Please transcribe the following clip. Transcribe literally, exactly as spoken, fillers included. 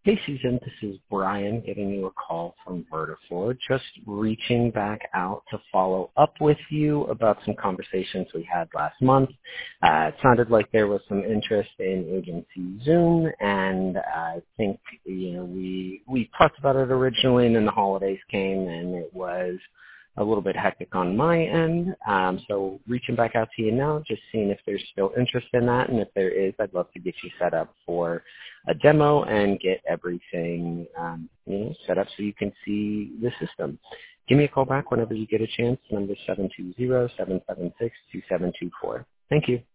Hey, Susan, this is Brian giving you a call from Vertifloor. Just reaching back out to follow up with you about some conversations we had last month. Uh, it sounded like there was some interest in Agency Zoom, and I think, you know, we, we talked about it originally, and then the holidays came, and it was a little bit hectic on my end. Um, so reaching back out to you now, just seeing if there's still interest in that, and if there is, I'd love to get you set up for a demo and get everything um, you know, set up so you can see the system. Give me a call back whenever you get a chance. Number seven two zero, seven seven six, two seven two four. Thank you.